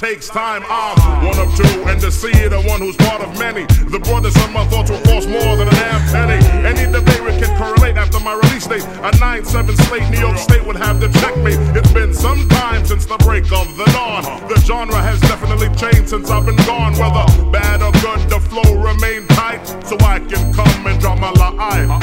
takes time. I'm one of two, and the seed, the one who's part of many. The brothers of my thoughts will cost more than a damn penny. Any debate we can correlate after my release date. A 9/7 slate, New York State would have to check me. It's been some time since the break of the dawn. The genre has definitely changed since I've been gone. Whether bad or good, the flow remain tight, so I can come and drop my line.